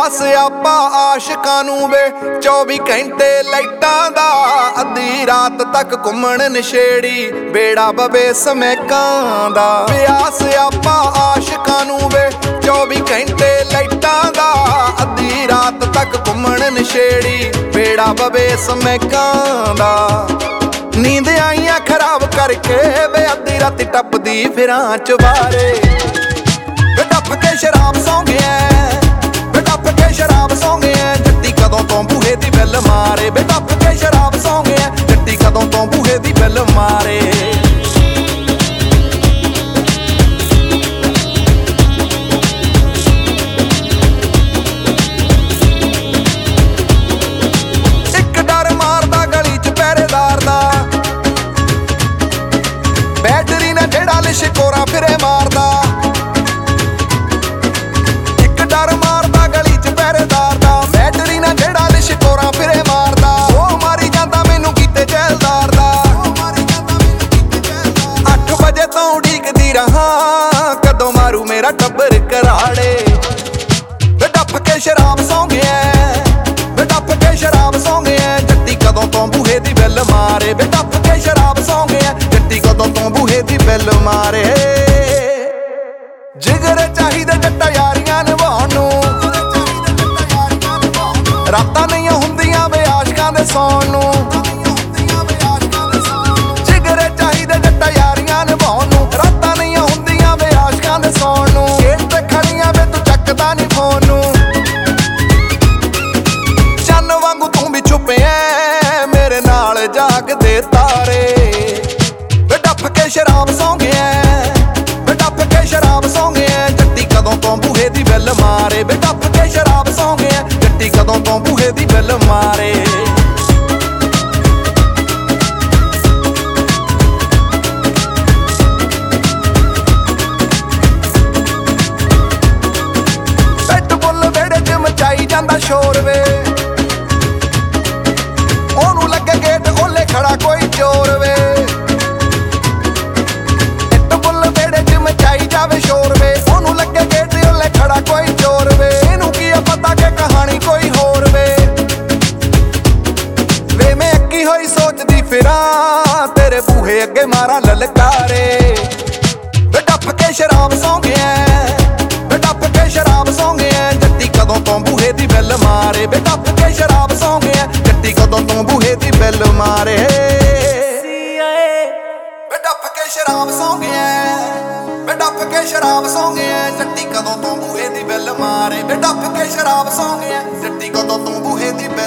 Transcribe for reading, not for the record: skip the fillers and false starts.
ਪਿਆਸ ਆਪਾ ਆਸ਼ਿਕਾਂ ਨੂੰ ਵੇ 24 ਘੰਟੇ ਲਾਈਟਾਂ ਦਾ। ਅੱਧੀ ਰਾਤ ਤੱਕ ਘੁੰਮਣ ਨਸ਼ੇੜੀ ਬੇੜਾ ਬਵੇ ਸਮੈਕਾਂ ਦਾ। ਪਿਆਸ ਆਪਾ ਆਸ਼ਿਕਾਂ ਨੂੰ ਵੇ 24 ਘੰਟੇ ਲਾਈਟਾਂ ਦਾ। ਅੱਧੀ ਰਾਤ ਤੱਕ ਘੁੰਮਣ ਨਸ਼ੇੜੀ ਬੇੜਾ ਬਵੇ ਸਮੈਕਾਂ ਦਾ। ਨੀਂਦ ਆਈਆਂ ਖਰਾਬ ਕਰਕੇ ਵੇ ਅੱਧੀ ਰਾਤੀ ਟੱਪਦੀ ਫਿਰਾਂ ਚਵਾਰੇ। ਵੇ ਟੱਪ ਕੇ ਸ਼ਰਾਬ ਸੌਂ ਗਿਆ, ਵੇ ਟੱਪ ਕੇ ਸ਼ਰਾਬ ਸੌਂ ਗਿਆ। ਜੱਟੀ ਕਦੋਂ ਤੋਂ ਬੂਹੇ ਦੀ ਬੈਲ ਮਾਰੇ। ਵੇ ਟੱਪ ਕੇ ਸ਼ਰਾਬ ਸੌਂ ਗਿਆ, ਜੱਟੀ ਕਦੋਂ ਤੋਂ ਬੂਹੇ ਦੀ ਬੈਲ ਮਾਰੇ। ਇੱਕ ਡਰ ਮਾਰਦਾ ਗਲੀ ਚ ਪਹਿਰੇਦਾਰ ਦਾ, ਬੈਟਰੀ ਨੇ ਜਿਹੜਾ ਲਿਸ਼ਕੋਰਾ ਫਿਰੇ ਮਾਰਦਾ। ਇੱਕ ਡਰ ਮਾਰਦਾ ਗਲੀ ਚ ਪਹਿਰੇਦਾਰ ਦਾ, ਬੈਟਰੀ ਨੇ ਜਿਹੜਾ ਲਿਸ਼ਕੋਰਾ ਫਿਰੇ ਮਾਰਦਾ। ਉਹ ਮਾਰੀ ਜਾਂਦਾ ਮੈਨੂੰ ਕੀਤੇ ਜੈਲਦਾਰ ਦਾ। 8 ਵਜੇ ਤੋਂ ਉਡੀਕਦੀ ਰਹਾ ਕਦੋਂ ਮਾਰੂ ਮੇਰਾ ਟੱਬਰ ਕਰਾੜੇ। ਵੇ ਟੱਪ ਕੇ ਸ਼ਰਾਬ ਸੌਂ ਗਿਆ, ਵੇ ਟੱਪ ਕੇ ਸ਼ਰਾਬ ਸੌਂ ਗਿਆ। ਜੱਟੀ ਕਦੋਂ ਤੋਂ ਬੂਹੇ ਦੀ ਬੈਲ ਮਾਰੇ। ਵੇ ਟੱਪ ਕੇ ਸ਼ਰਾਬ ਸੌਂ ਗਿਆ, ਜੱਟੀ ਕਦੋਂ ਤੋਂ ਬੂਹੇ ਦੀ ਬੈਲ ਮਾਰੇ। ਜਿਗਰ ਚਾਹੀਦੇ ਜੱਟਾ ਯਾਰੀਆਂ ਨਿਭਾਉਣ ਨੂੰ, ਰਾਤਾਂ ਨਹੀਂ ਹੁੰਦੀਆਂ ਵੇ ਆਸ਼ਕਾਂ ਦੇ ਸੌਣ ਨੂੰ। ਜਿਗਰ ਚਾਹੀਦੇ ਜੱਟਾ ਯਾਰੀਆਂ ਨਿਭਾਉਣ ਨੂੰ, ਰਾਤਾਂ ਨਹੀਂ ਹੁੰਦੀਆਂ ਵੇ ਆਸ਼ਕਾਂ ਦੇ ਸੌਣ ਨੂੰ। ਗੇਟ ਤੇ ਖੜੀਆਂ ਵੇ ਤੂੰ ਚੱਕਦਾ ਨਹੀਂ ਫੋਨ ਨੂੰ। ਚੰਨ ਵਾਂਗੂ ਤੂੰ ਵੀ ਛੁਪਿਆ ਮੇਰੇ ਨਾਲ ਜਾਗਦੇ ਤਾਰੇ। ਵੇ ਟੱਪ ਕੇ ਸ਼ਰਾਬ ਸੌਂ ਗਿਆ, ਵੇ ਟੱਪ ਕੇ ਸ਼ਰਾਬ ਸੌਂ ਗਿਆ। ਜੱਟੀ ਕਦੋਂ ਤੋਂ ਬੂਹੇ ਦੀ ਬੈਲ ਮਾਰੇ। ਵੇ ਟੱਪ ਕੇ ਸ਼ਰਾਬ ਸੌਂ ਗਿਆ, ਜੱਟੀ ਕਦੋਂ ਤੋਂ ਬੂਹੇ ਦੀ ਬੈਲ ਮਾਰੇ। ਬੈਟ ਬੁੱਲ ਵਿਹੜੇ ਚ ਮਚਾਈ ਜਾਂਦਾ ਸ਼ੋਰ ਵੇ, ਉਹਨੂੰ ਲੱਗੇ ਗੇਟ ਓਲੇ ਖੜਾ ਕੋਈ ਚੋਰ ਵੇ। ਇੱਟ ਬੁੱਲ ਵਿਹੜੇ ਚ ਮਚਾਈ ਜਾਵੇ ਸ਼ੋਰ ਵੇ, ਉਹਨੂੰ ਲੱਗੇ ਗੇਟ ਓਲੇ ਖੜਾ ਕੋਈ ਚੋਰ ਵੇ। ਇਹਨੂੰ ਕੀ ਆ ਪਤਾ ਕਿ ਕਹਾਣੀ ਕੋਈ ਹੋਰ ਵੇ। ਵੇ ਮੈਂ ਅੱਕੀ ਹੋਈ ਸੋਚਦੀ ਫਿਰਾਂ ਤੇਰੇ ਬੂਹੇ ਅੱਗੇ ਮਾਰਾਂ ਲਲਕਾਰੇ। ਵੇ ਟੱਪ ਕੇ ਸ਼ਰਾਬ ਸੌਂ ਗਿਆ, ਵੇ ਟੱਪ ਕੇ ਸ਼ਰਾਬ ਸੌਂ ਗਿਆ। ਜੱਟੀ ਕਦੋਂ ਤੋਂ ਬੂਹੇ ਦੀ ਬੈਲ ਮਾਰੇ। ਵੇ ਟੱਪ ਕੇ ਸ਼ਰਾਬ ਸੌਂ ਗਿਆ, ਜੱਟੀ ਕਦੋਂ ਤੋਂ ਬੂਹੇ ਦੀ ਬੈਲ ਮਾਰੇ। ਵੇ ਟੱਪ ਕੇ ਸ਼ਰਾਬ ਸੌਂ ਗਿਆ, ਵੇ ਟੱਪ ਕੇ ਸ਼ਰਾਬ ਸੌਂ ਗਿਆ। ਜੱਟੀ ਕਦੋਂ ਤੋਂ ਬੂਹੇ ਦੀ ਬੈਲ ਮਾਰੇ। ਵੇ ਟੱਪ ਕੇ ਸ਼ਰਾਬ ਸੌਂ ਗਿਆ, ਜੱਟੀ ਕਦੋਂ ਤੋਂ ਬੂਹੇ ਦੀ ਬੈਲ